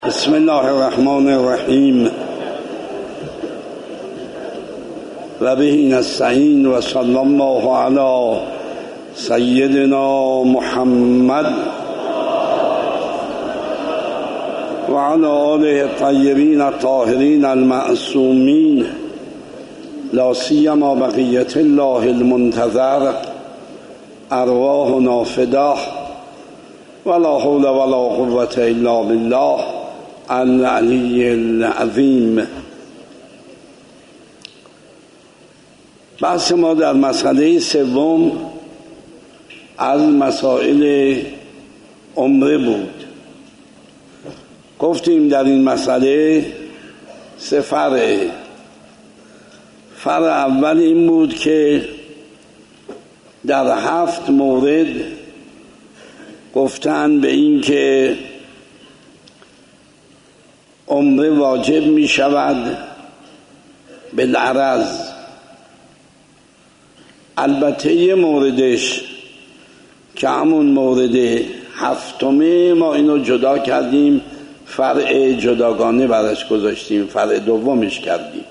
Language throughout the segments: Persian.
بسم الله الرحمن الرحیم و به نستعین و صلی الله علی سیدنا محمد و علی آله الطیبین الطاهرین المعصومین لا سیما بقیة الله المنتظر ارواحنا فداه ولا حول ولا قوة الا بالله العلی العظیم. بحث ما در مسئله سوم از مسائل عمره بود. گفتیم در این مسئله سه فرعه. فرع اول این بود که در 7 مورد گفتن به این که عمره واجب می شود بالعرض. البته یه موردش که همون مورد 7 ما اینو جدا کردیم، فرع جداگانه برش گذاشتیم، فرع دومش کردیم.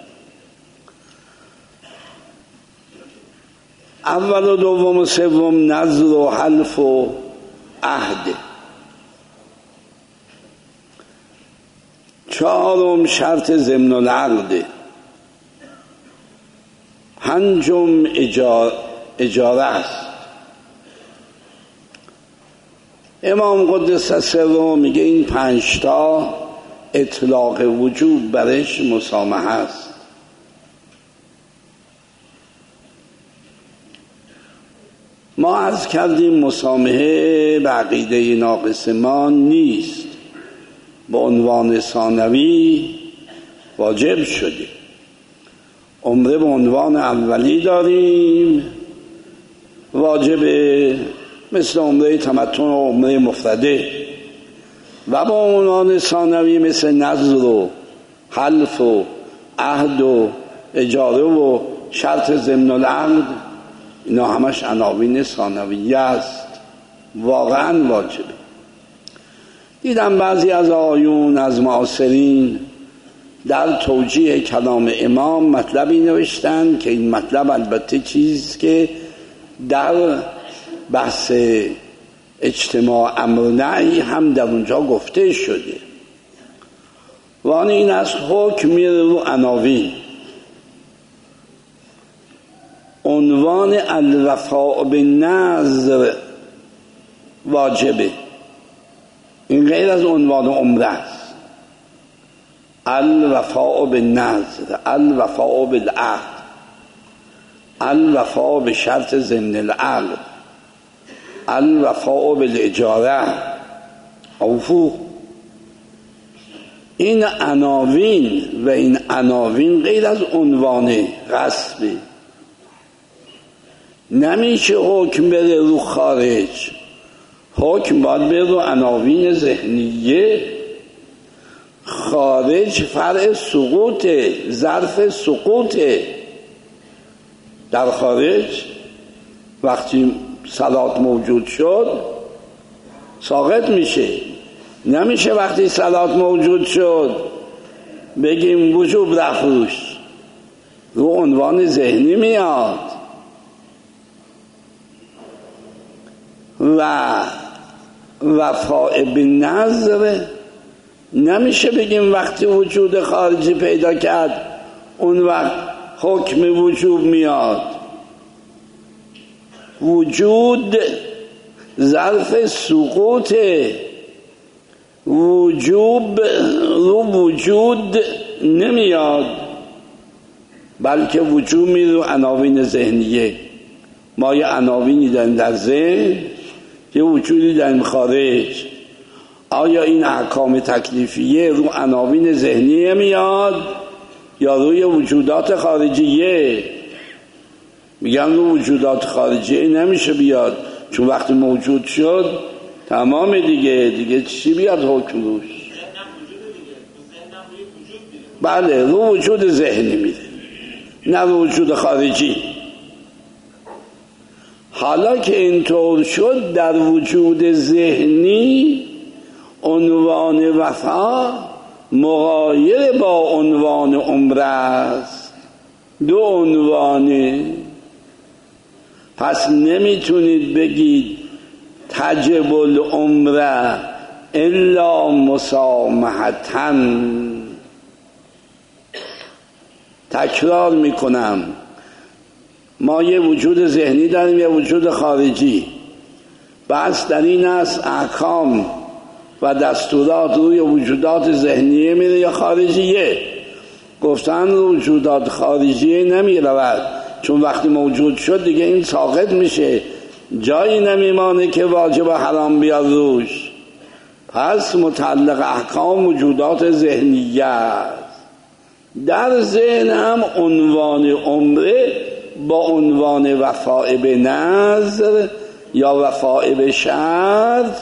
اول و دوم و سوم نذر و حلف و عهد. چهارم شرط ضمن العقد. پنجم اجاره است. امام قدس سره میگه این 5 تا اطلاق وجوب برش مسامحه است. ما عرض کردیم مسامحه به عقیده ناقص ما نیست، به عنوان ثانوی واجب شده. عمره به عنوان اولی داریم، واجبه مثل عمره تمتع و عمره مفرده، و به عنوان ثانوی مثل نذر و حلف و عهد و اجاره و شرط ضمن العقد. اینا همش عناوین ثانویه است، واقعا واجبه. دیدم بعضی از آیون از معاصرین در توجیه کلام امام مطلبی نوشتن که این مطلب البته چیز که در بحث اجتماع امر نهی هم در اونجا گفته شده، و آن این است حکم میره رو عناوین. عنوان الوفاء بالنذر واجبه، این غیر از عنوان عمره است. الوفاء بالنذر، الوفاء بالعهد، الوفاء بشرط ضمن العقد، الوفاء بالاجاره. اوفو. این عناوین و این عناوین غیر از عنوان غصبه. نمیشه حکم بره رو خارج، حکم باید بره رو عناوین ذهنیه. خارج فرع سقوطه، ظرف سقوطه. در خارج وقتی صلات موجود شد ساقط میشه. نمیشه وقتی صلات موجود شد بگیم وجوب رفوش، رو عنوان ذهنی میاد. و وفاء بالنذر نمیشه بگیم وقتی وجود خارجی پیدا کرد اون وقت حکم وجوب میاد. وجود ظرف سقوط، وجوب رو وجود نمیاد، بلکه وجود میره رو عناوین ذهنیه. ما یه عناوینی داریم در ذهن، یه وجودی در خارج. آیا این احکام تکلیفیه رو عناوین ذهنیه میاد یا روی وجودات خارجیه؟ میگن رو وجودات خارجیه نمیشه بیاد، چون وقتی موجود شد تمام دیگه چی بیاد حکم روش؟ بله، رو وجود ذهنی میره، نه رو وجود خارجی. حالا که اینطور شد در وجود ذهنی عنوان وفا مغایر با عنوان عمر است، دو عنوانه. پس نمیتونید بگید تجب العمر الا مسامحةً. تکرار میکنم، ما یه وجود ذهنی داریم، یه وجود خارجی. بس در این است احکام و دستورات روی وجودات ذهنیه میره یا خارجیه؟ گفتن وجودات خارجیه نمی رود، چون وقتی موجود شد دیگه این ساقط میشه، جایی نمیمانه که واجب و حرام بیاد روش. پس متعلق احکام وجودات ذهنیه است. در ذهن هم عنوان عمره با عنوان وفاء به نظر یا وفاء به شرط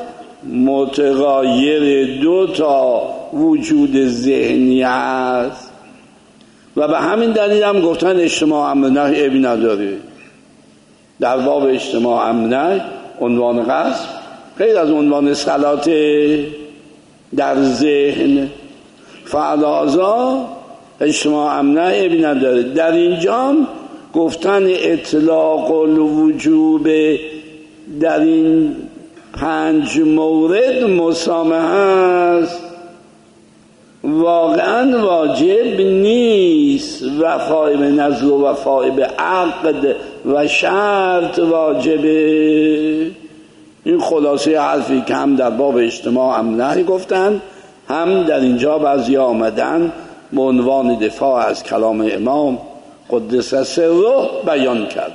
متغایر دو تا وجود ذهنی است. و به همین دلیل هم گفتن اجتماع امر نهی عیبی نداره. در باب اجتماع امر نهی عنوان قصد غیر از عنوان صلات در ذهن، فعلازا اجتماع امر نهی عیبی نداره. در اینجا گفتن اطلاق الوجوب در این 5 مورد مسامحه است. واقعا واجب نیست وفای به نظر و وفای به عقد و شرط واجبه. این خلاصه حرفی که هم در باب اجتماع امر نهی گفتن، هم در اینجا بعضی آمدن به عنوان دفاع از کلام امام قدس سره بیان کرد.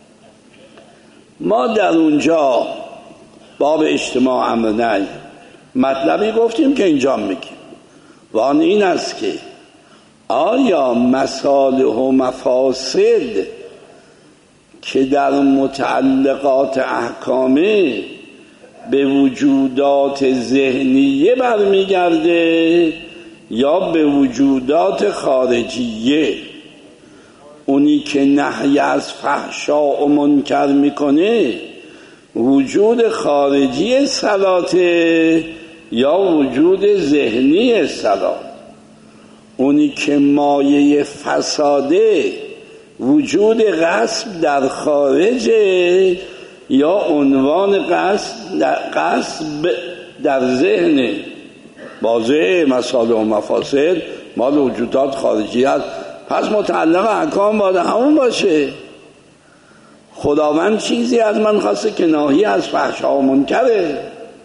ما در اونجا باب اجتماع امر نهی مطلبی گفتیم که اینجا میگیم، و آن این است که آیا مصالح و مفاسد که در متعلقات احکامه به وجودات ذهنیه برمیگرده یا به وجودات خارجیه؟ اونی که نهی از فحشاء و منکر میکنه وجود خارجی صلاته یا وجود ذهنی صلات؟ اونی که مایه فساده وجود غصب در خارجه یا عنوان غصب در ذهن؟ واضحه مصالح و مفاسد مال وجودات خارجی است. پس متعلق احکام باید همون باشه. خداوند چیزی از من خواسته که ناهی از فحشا و منکره،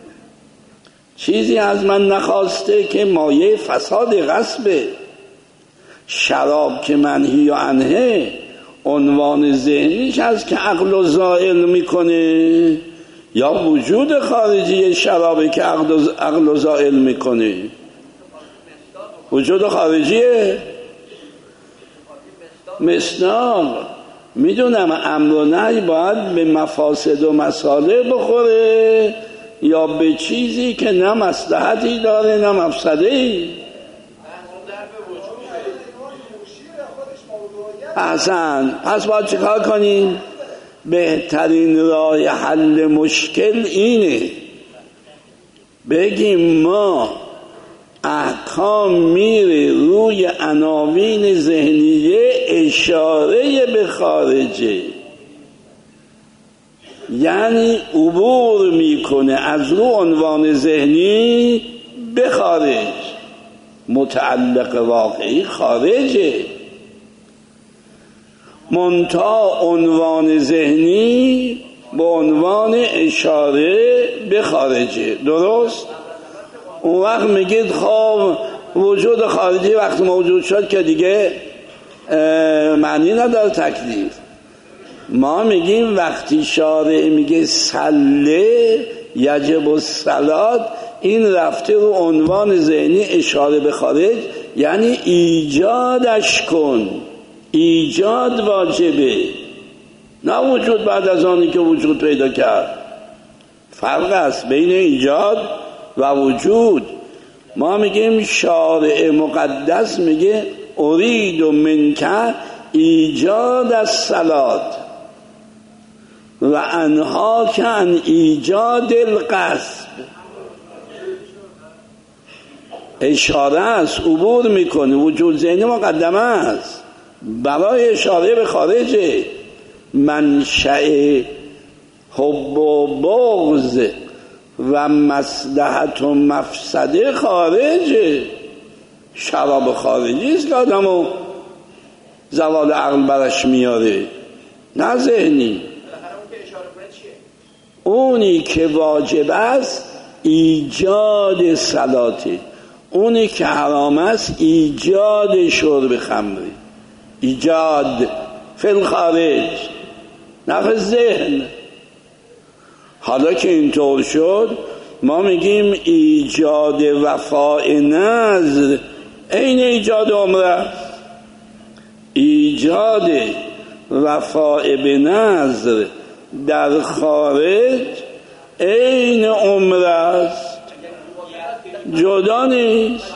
چیزی از من نخواسته که مایه فساد غصبه. شراب که منهی و عنه عنوان ذهنیش هست که عقل و زائل میکنه یا وجود خارجی شرابه که عقل و زائل میکنه؟ وجود خارجیه. مصداق میدونم امر و نهی باید به مفاسد و مصالح بخوره یا به چیزی که نه مصلحتی داره نه مفسده‌ای. احسن. پس باید چیکار کنیم؟ بهترین راه حل مشکل اینه بگیم ما احکام میره روی عناوین ذهنیه اشاره به خارجه، یعنی عبور میکنه از رو عنوان ذهنی به خارج. متعلق واقعی خارجه، منتها عنوان ذهنی به عنوان اشاره به خارجه. درست؟ اون وقت میگید خب وجود خارجی وقتی موجود شد که دیگه معنی نداره تکلیف. ما میگیم وقتی شارع میگه صله یجب الصلات، این رفته رو عنوان ذهنی اشاره به خارج، یعنی ایجادش کن، ایجاد واجبه، نه وجود بعد از آنی که وجود پیدا کرد. فرق است بین ایجاد و وجود. ما میگیم شارع مقدس میگه ارید منک ایجاد الصلات و انهاک عن ایجاد القصد. اشاره است، عبور میکنه. وجود ذهنی مقدمه است برای اشاره به خارجه. منشأ حب و بغض و مصلحت و مفسده خارجه. شراب خارجی است که آدمو زوال عقل برش میاره، نه ذهنی. اونی که واجب است ایجاد صلاته، اونی که حرام است ایجاد شرب خمری، ایجاد فی الخارج، نه فی ذهن. حالا که اینطور شد ما میگیم ایجاد وفاء نذر عین ایجاد عمره است. ایجاد وفاء به نذر در خارج عین عمره است، جدا نیست.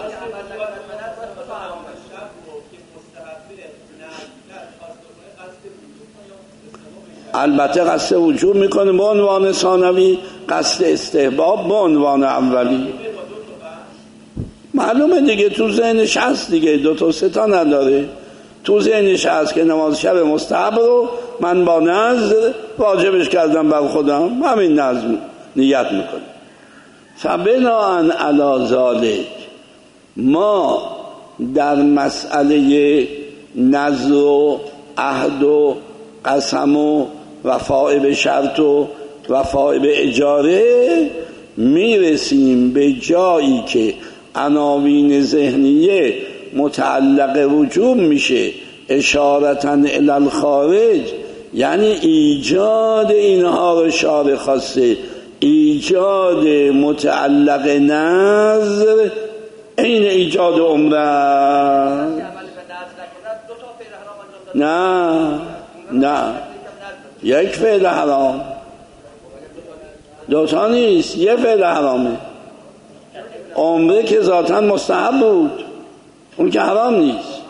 البته قصد وجوب میکنه به عنوان ثانوی، قصد استحباب به عنوان اولی. معلومه دیگه، تو ذهنش هست دیگه، 2 تا 3 تا نداره. تو ذهنش هست که نماز شب مستحب رو من با نذر واجبش کردم بر خودم، همین نذر نیت میکنه. فبناء علی ذلک ما در مسئله نذر و عهد و قسم و وفاء به شرط و وفاء به اجاره میرسیم به جایی که عناوین ذهنیه متعلق وجوب میشه اشارتاً الی الخارج، یعنی ایجاد اینها رو شارع خواسته، ایجاد متعلق نذر این ایجاد عمره. نه یک فعل حرام، 2 تا نیست، یه فعل حرامه. عمره که ذاتاً مستحب بود، اون که حرام نیست.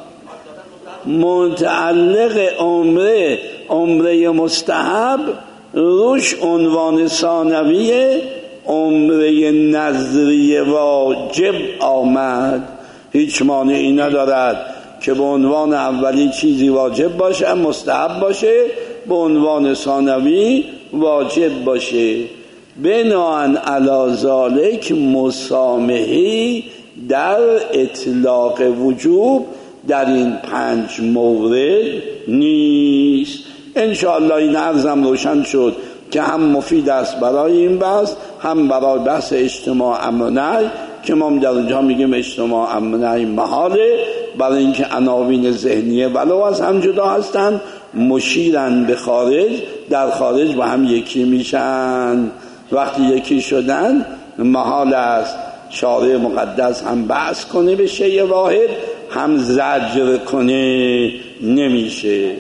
متعلق عمره مستحب روش عنوان ثانویه عمره نذری واجب آمد. هیچ مانعی ندارد که به عنوان اولی چیزی واجب باشه، مستحب باشه، به عنوان ثانوی واجب باشه. بناء علی ذلک مسامحی در اطلاق وجوب در این 5 مورد نیست. انشاءالله این عرضم روشن شد که هم مفید است برای این بحث، هم برای بحث اجتماع امر نهی که ما در اونجا میگیم اجتماع امر نهی محاله، برای اینکه عناوین ذهنیه ولو از هم جدا هستند مشیرن به خارج، در خارج با هم یکی میشن. وقتی یکی شدن محال است شارع مقدس هم بحث کنه به شیء واحد، هم زجر کنه، نمیشه.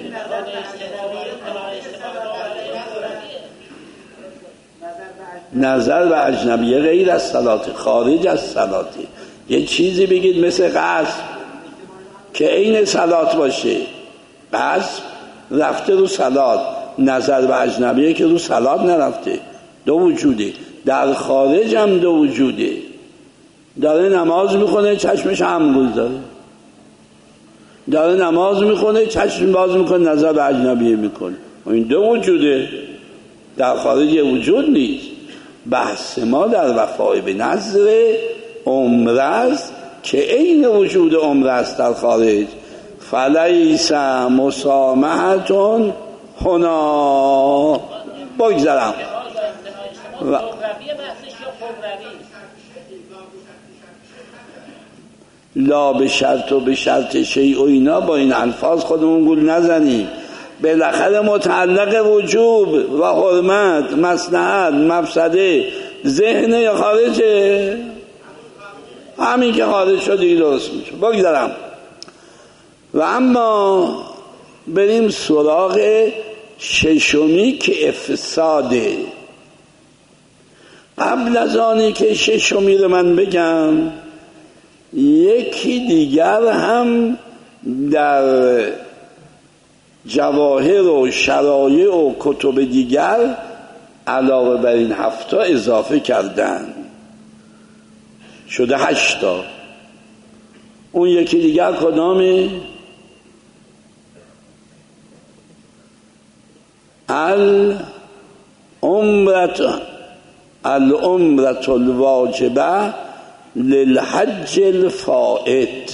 نظر به اجنبیه غیر از صلات، خارج از صلات. یه چیزی بگید مثل قصد که عین صلات باشه، قصد رفته رو صلات، نظر به اجنبیه که رو صلات نرفته. 2 وجوده، در خارج هم 2 وجوده. داره نماز میخونه چشمش هم گذاره، داره نماز میخونه چشم باز میکنه نظر به اجنبیه میکنه. این 2 وجوده، در خارج یه وجود نیست. بحث ما در وفای به نذر عمره است که عین وجود عمره است در خارج. فلیس مسامحتون هنا. بگذارم لا به شرط و به شرط شیء و اینا با این الفاظ خودمون گول نزنیم. بالاخره متعلق وجوب و حرمت، مصلحت، مفسده ذهن یا خارجه؟ همین که خارج شد دیگه درست میشه. بگذارم و اما بریم سراغ 6می که افساده. قبل از آنی که 6می رو من بگم، یکی دیگر هم در جواهر و شرایع و کتب دیگر علاوه بر این 7 اضافه کردن، شده 8. اون یکی دیگر کدامه؟ العمرة الواجبه للحج الفائت.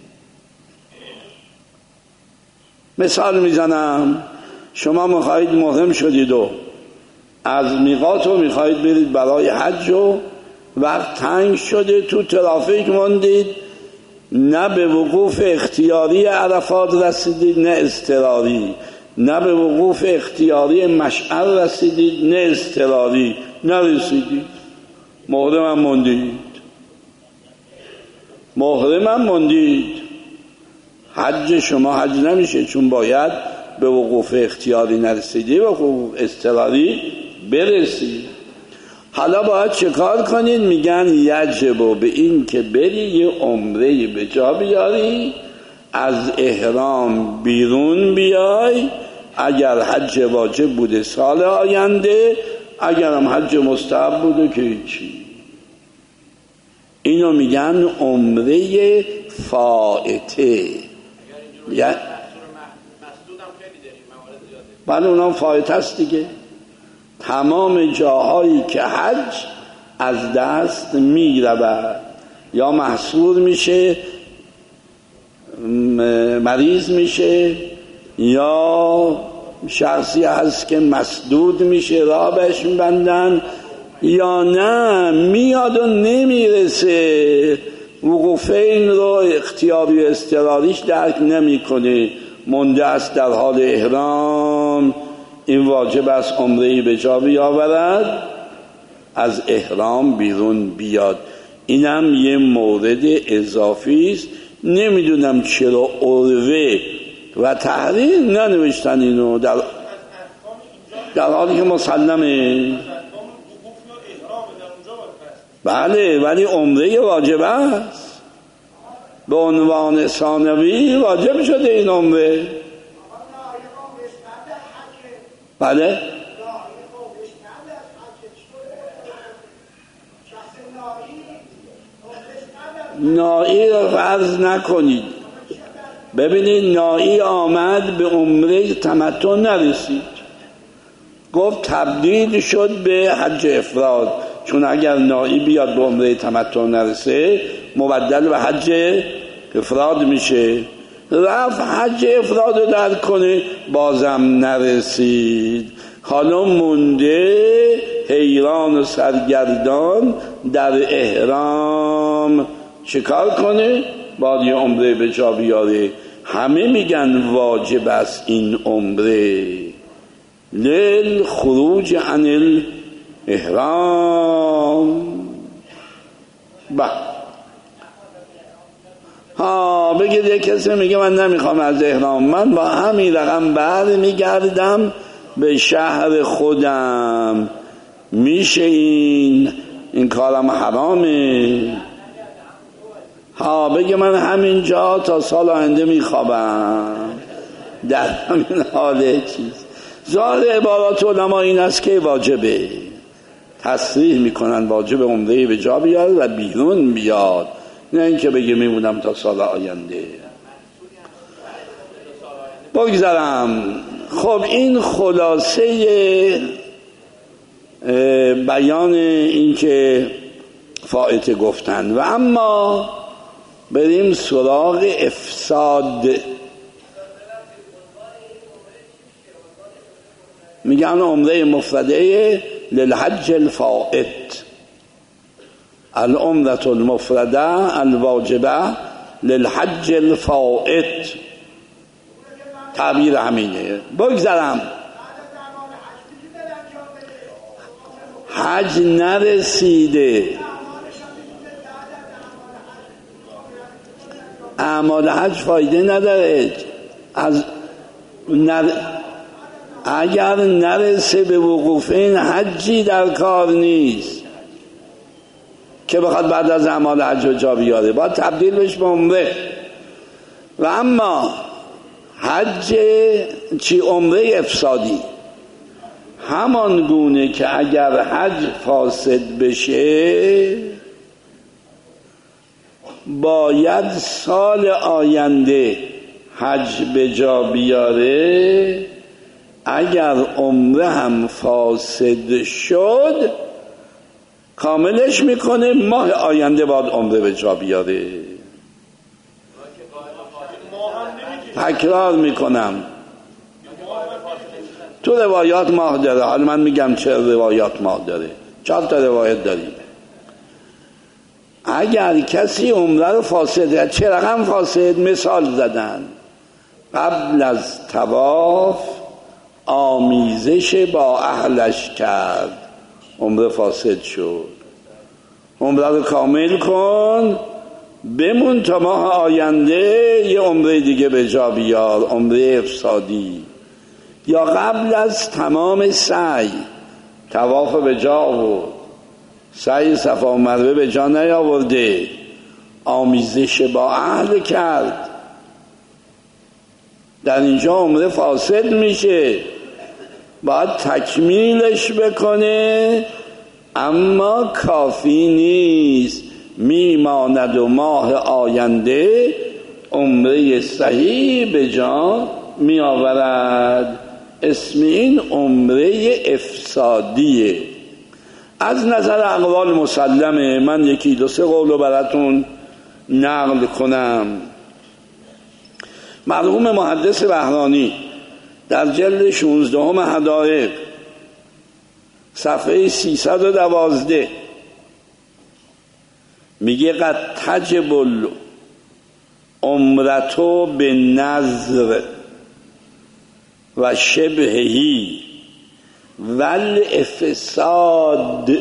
مثال میزنم، شما میخواهید محرم شدید و از میقات رو میخواهید برید برای حج و وقت تنگ شده، تو ترافیک موندید، نه به وقوف اختیاری عرفات رسیدید نه اضطراری، نه به وقوف اختیاری مشعر رسیدید نه اضطراری، نرسیدید، محرم موندید. حج شما حج نمیشه، چون باید به وقوف اختیاری نرسیدی و وقوف اضطراری برسید. حالا باید چه کار کنید؟ میگن یجب به این که بری یه عمره به جا بیاری، از احرام بیرون بیای، اگر حج واجب بوده سال آینده، اگر هم حج مستحب بوده که هیچی. اینو میگن عمره فائته. بله اونم فائته است دیگه. تمام جاهایی که حج از دست می رود، یا محصور میشه، مریض میشه، یا شخصی هست که مسدود میشه راه بهش میبندن، یا نه میاد و نمیرسه، وقوفین رو اختیاری و اضطراریش درک نمیکنه، مونده است در حال احرام. این واجب است عمره‌ای به جا بیاورد، از احرام بیرون بیاد. اینم یه مورد اضافی است. نمیدونم چرا عروه و تحریر ننوشتن اینو در حالی که مسلمه. بله ولی عمره واجب است، به عنوان ثانوی واجب شده این عمره. بله نائی رو فرض نکنید. ببینید نائی آمد به عمره تمتع نرسید، گفت تبدیل شد به حج افراد، چون اگر نائی بیاد به عمره تمتع نرسه مبدل به حج افراد میشه. رفت حج افراد رو در کنه، بازم نرسید. حالا مونده حیران و سرگردان در احرام، چیکار کنه؟ باید یه عمره به جا بیاره. همه میگن واجب است این عمره، للخروج عن الاحرام. بگید یک کسی میگه من نمیخوام از احرام، من با همین رقم بر میگردم به شهر خودم، میشه این کارم حرامه؟ بگه من همینجا تا سال آینده میخوابم، در همین حاله چیز. ظاهر عبارات علما این است که واجبه، تصریح میکنن واجب عمره به جا بیاد و بیرون بیاد، نه اینکه بگه میمونم تا سال آینده. بگذارم. خب این خلاصه بیان این که فائته گفتن. و اما بریم سراغ افساد. میگن عمره مفرده للحج الفائت، العمرة المفرده الواجبه للحج الفائت، تعبیر همینه. بگذارم. حج نرسیده، اعمال حج فایده نداره. اگر نرسه به وقوف این حجی در کار نیست که بخواد بعد از اعمال حج رو جا بیاره، باید تبدیل بشه به عمره. و اما حج عمره افسادی، همان گونه که اگر حج فاسد بشه باید سال آینده حج به جا بیاره، اگر عمره هم فاسد شد کاملش میکنه، ماه آینده باید عمره به جا بیاره. تکرار میکنم، تو روایات ماه داره. حالا من میگم چه روایات ماه داره. 4 تا روایت داریم. اگر کسی عمره رو فاسد، چه رقم فاسد؟ مثال زدن قبل از طواف آمیزش با اهلش کرد، عمره فاسد شد، عمره رو کامل کن، بمون تا ماه آینده یه عمره دیگه به جا بیار، عمره افسادی. یا قبل از تمام سعی، طواف به جا آورد، سعی صفا و مروه به جا نیاورده، آمیزش با اهل کرد، در اینجا عمره فاسد میشه، باید تکمیلش بکنه، اما کافی نیست، میماند و ماه آینده عمره صحیح به جا میآورد. اسم این عمره افسادیه. از نظر اقوال مسلمه. من 1-2 قولو براتون نقل کنم. مرحوم محدث بهرانی در جلد 16 حدائق صفحه 312 میگه قد تجب العمرة بالنذر و شبهی والافساد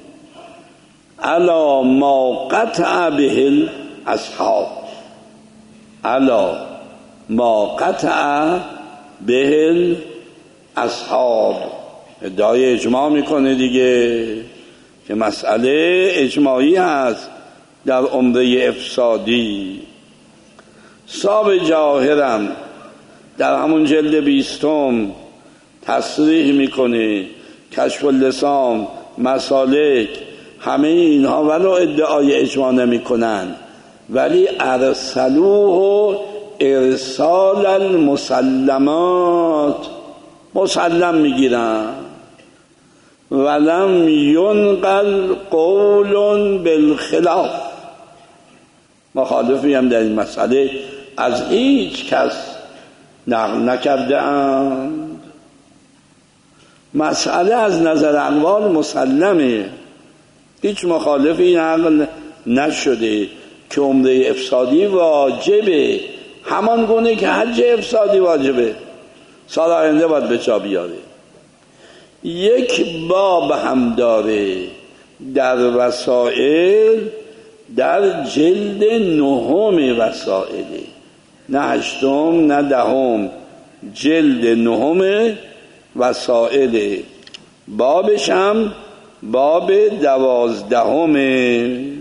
علی ما قطع به الاصحاب، علی ما قطع به الاصحاب. ادعای اجماع میکنه دیگه که مسئله اجماعی هست در عمره افسادی. صاحب جاهرم در همون جلد 20 تصریح میکنه، کشف اللسان، مسالک، همه اینها ولو ادعای اجماع نمی کنن ولی ارسلوه ارسال المسلمات، مسلم میگیرن. ولم ینقل قول بالخلاف، مخالفی هم در این مسئله از هیچ کس نقل نکرده اند. مسئله از نظر اقوال مسلمه، هیچ مخالفی نقل نشده که عمره افسادی واجبه، همان گونه که حج افسادی واجبه، سال آینده باید به جا بیاره. یک باب هم داره در وسائل، در جلد 9 وسائل، نه 8 نه 10، جلد 9 وسائل، بابش هم باب 12.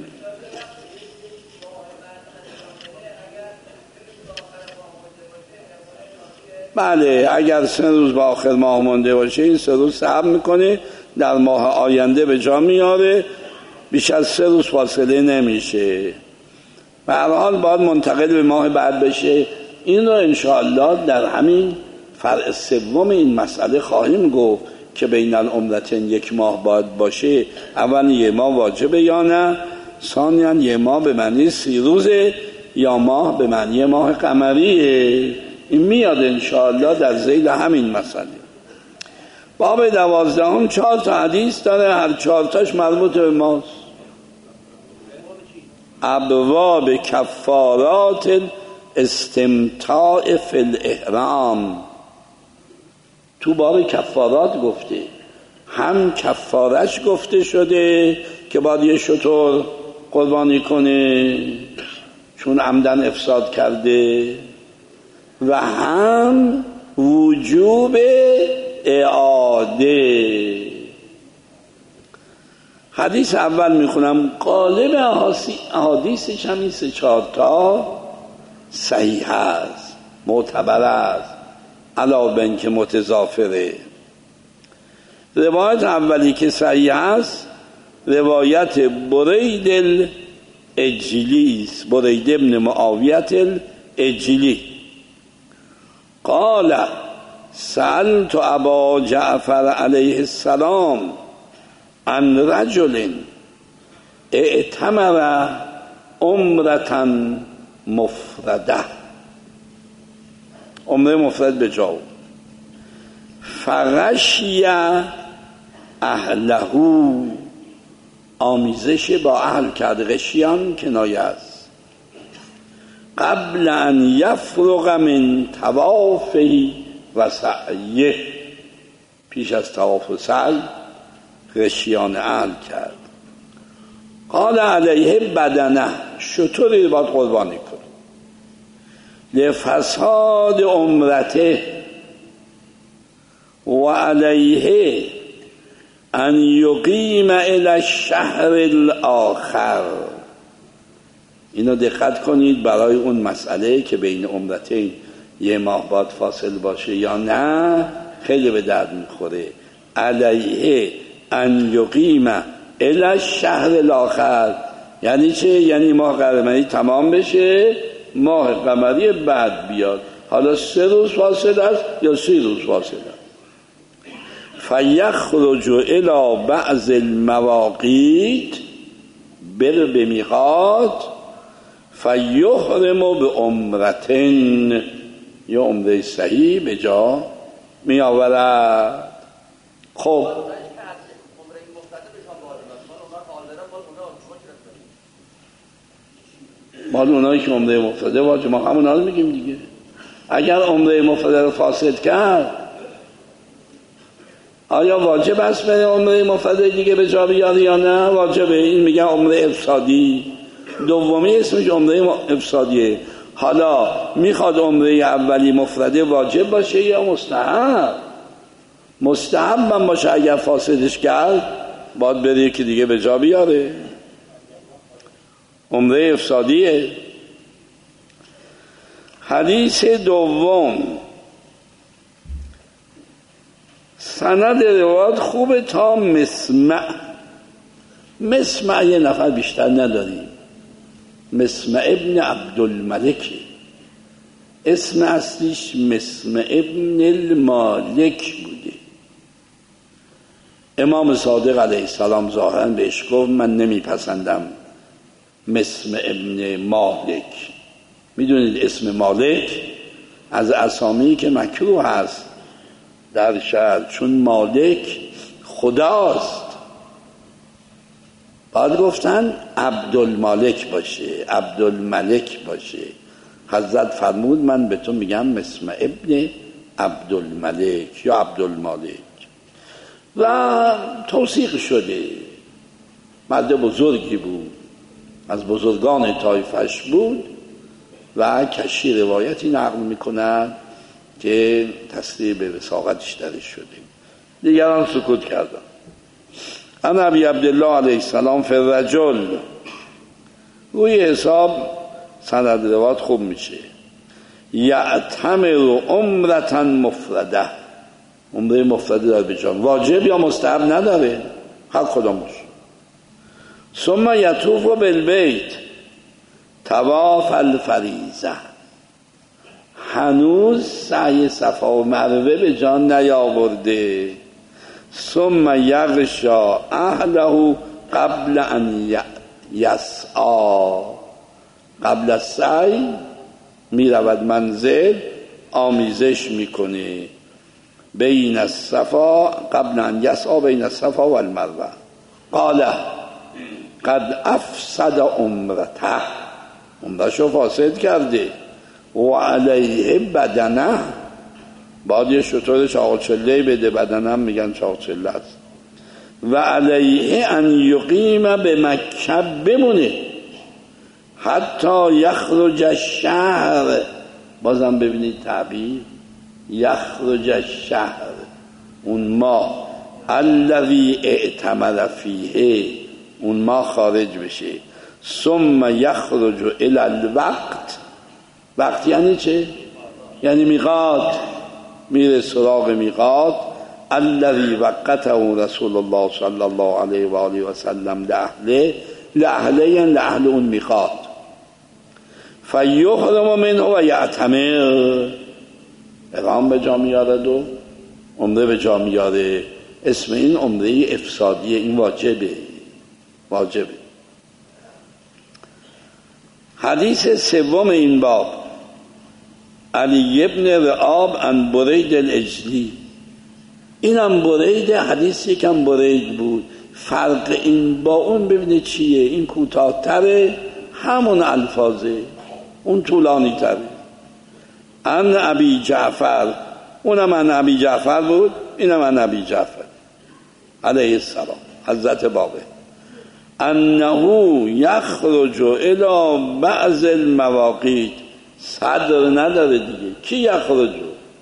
بله، اگر 3 روز با آخر ماه مونده باشه این 3 روز صبر میکنه، در ماه آینده به جا میاره، بیش از 3 روز فاصله نمیشه. به هر حال باید منتقل به ماه بعد بشه. این رو انشاءالله در همین فرع 3 این مسئله خواهیم گفت که بین العمرتین 1 ماه باید باشه. اول 1 ماه واجبه یا نه، ثانیاً 1 ماه به معنی 30 روزه یا ماه به معنی ماه قمریه. این میاد انشاءالله در ذیل همین مسئله. باب 12 4 تا حدیث داره، هر 4 تاش مربوط به ماست. ابواب کفارات استمتاع فی الاحرام. تو باب کفارات گفته، هم کفارش گفته شده که باید یه شتر قربانی کنه چون عمدن افساد کرده، و هم وجوب اعاده. حدیث اول میخونم، غالب احادیثش هم این 3-4 تا صحیح است، معتبر است، علاوه بر اینکه متضافره. روایت اولی که صحیح است روایت برید اجلی، برید ابن معاویت الاجلی. قال سألت ابا جعفر علیه السلام عن رجل اعتمر عمرة مفرده، عمره مفرد به جا، فغشی اهله، آمیزش با اهل کرد. غشیان کنایه است. قبل ان یفرغ من طوافه و سعیه، پیش از طواف و سعی غشیان اهل کرد. قال علیه بدنه، شطوری باید قربانی کن، لفساد عمرته و علیه ان یقیم الی الشهر الاخر. اینو دقت کنید برای اون مسئله که بین عمرتین یه ماه باید فاصل باشه یا نه، خیلی به درد میخوره. علیه ان یقیم الی الشهر الاخر یعنی چه؟ یعنی ماه قمری تمام بشه، ماه قمری بعد بیاد. حالا 3 روز فاصله است یا 30 روز فاصله است. فیخرج الی بعض المواقیت، بر به میقات، فیحرم به عمرتن، یا عمره صحیح به جا می آورد. خب مال اونایی که عمره مفرده واجب، ما همون رو میگیم دیگه. اگر عمره مفرده رو فاسد کرد، آیا واجب است بره عمره مفرده دیگه به جا بیاره یا نه؟ واجبه. این میگن عمره افسادی. دومی اسمش عمره افسادیه. حالا میخواد عمره اولی مفرده واجب باشه یا مستحب؟ مستحب من باشه. اگر فاسدش کرد باید بره که دیگه به جا بیاره. عمره افسادیه. حدیث دوم، سند روایت خوبه تا مسمع. مسمع یه نفر بیشتر نداریم. مسمع ابن عبدالملک، اسم اصلیش مسمع ابن المالک بوده. امام صادق علیه السلام ظاهرا بهش گفت من نمیپسندم مسمع ابن مالک. میدونید اسم مالک از اسامی که مکروه هست در شرع، چون مالک خداست. بعد گفتن عبدالمالک باشه، عبدالملک باشه. حضرت فرمود من به تو میگم مسمع ابن عبدالملک یا عبدالمالک. و توثیق شده، مرد بزرگی بود، از بزرگان طایفش بود و کشی روایتی نقل میکنند که تصریح به وثاقتش درش شده. دیگران سکوت کردن. ان ابی عبدالله علیه السلام فی الرجل، روی حساب سند روایت خوب میشه. یعتمر عمرة مفرده، عمره مفرده داره به جان، واجب یا مستحب نداره، هر کدام باشه. ثم یطوف بالبیت طواف الفریضه، هنوز سعی صفا و مروه به جان نیاورده. ثم یغشا اهله قبل ان یسعی، قبل از سعی میرود منزل، آمیزش میکنه بین الصفا، قبل ان یسعی بین الصفا و المروه. قال قد افسد عمرته، عمرشو فاسد کرده. و علیه بدنه، باید یه شطور چاقچله بده، بدنه هم میگن چاقچله است. و علیه ان یقیم به مکه، بمونه حتی یخرج الشهر. بازم ببینید تعبیر یخرج الشهر، اون ما الذی اعتمر فیه، اون ما خارج بشه. ثم یخرج الی الوقت، وقت یعنی چه؟ یعنی میقات، میره سراغ میقات. الذی وقته رسول الله صلی الله علیه و آله و سلم لاهله، لأهل اون میخواد فیحرم منه و یعتمر، اقام به جا میارد و عمره به جا میاره. اسم این عمره افسادیه، این واجبه. حدیث سوم این باب، علی ابن رعاب عن برید الاجلی. اینم برید، حدیث یکم برید بود. فرق این با اون ببینه چیه؟ این کوتاه‌تره، همون الفاظه، اون طولانی تره. عن ابی جعفر، اونم عن ابی جعفر بود، اینم عن ابی جعفر علیه السلام، حضرت باقر، انه یخرج الی بعض المواقیت. صدر نداره دیگه. کی یخرج؟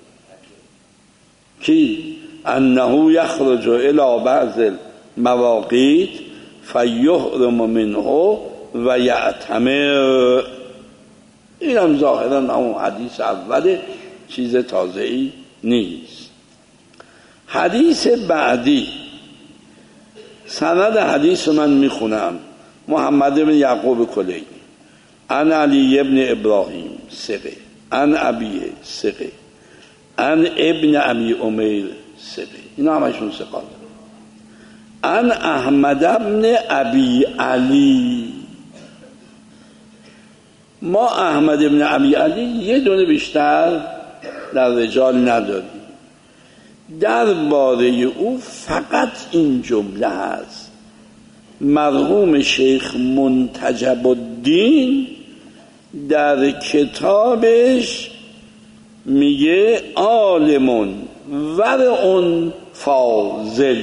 کی؟ انه یخرج الی بعض المواقیت فیحرم منه و یعتمر. این هم ظاهرا همون حدیث اوله، چیز تازه‌ای نیست. حدیث بعدی، سند حدیث من میخونم. محمد بن یعقوب کلینی عن علی ابن ابراهیم ثقه، عن ابیه ثقه، عن ابن ابی امیر ثقه، اینا همشون ثقات. عن احمد ابن ابی علی. ما احمد ابن ابی علی یه دونه بیشتر در رجال نداریم. درباره او فقط این جمله هست: مرحوم شیخ منتجب الدین در کتابش میگه عالمون ورعون فاضل.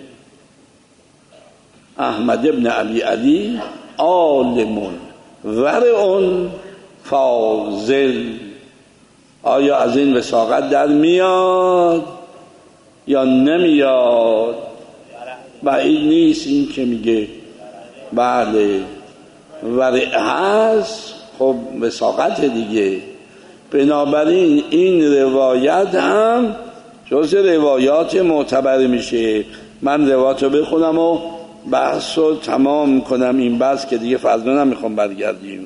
احمد ابن ابی علی عالمون ورعون فاضل. آیا از این وثاقت در میاد یا نمیاد؟ بعید نیست این که میگه بله ورع هست، خب وثاقت دیگه. بنابراین این روایت هم جز روایات معتبر میشه. من روایت رو بخونم و بحث رو تمام کنم، این بحث که دیگه فردا نمیخوام برگردیم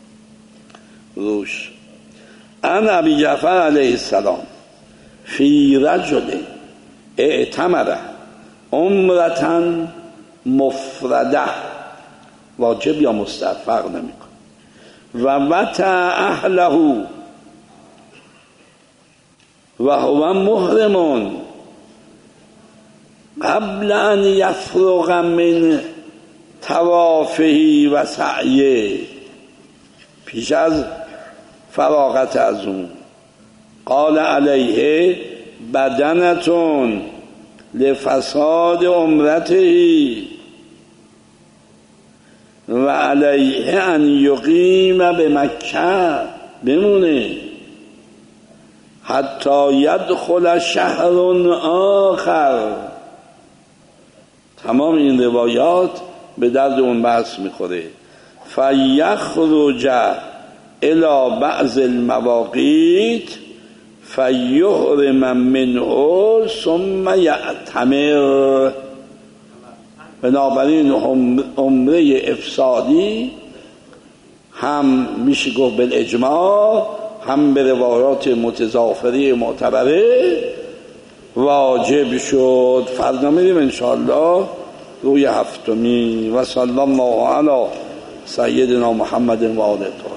روش. عن ابی جعفر علیه السلام فی رجل اعتمر عمرة مفرده، واجب یا مستحب فرق نمیکنه، و وطع اهله و هو محرم قبل ان یفرغ من طوافه و سعیه، پیش از فراغت از اون. قال علیه بدنتون لفساد عمرته و علیه ان یقیم به مکه، بمونه حتی یدخل شهر آخر. تمام این روایات به درد اون بحث میخوره. فیخرج الی بعض المواقیت فیحرم منه ثم یعتمر. بنابراین عمره افسادی هم میشه گفت بالاجماع، هم به روایات متضافره معتبره واجب شد. فردا میریم انشاءالله روی هفتمی. و صلی الله علی سیدنا محمد و آله.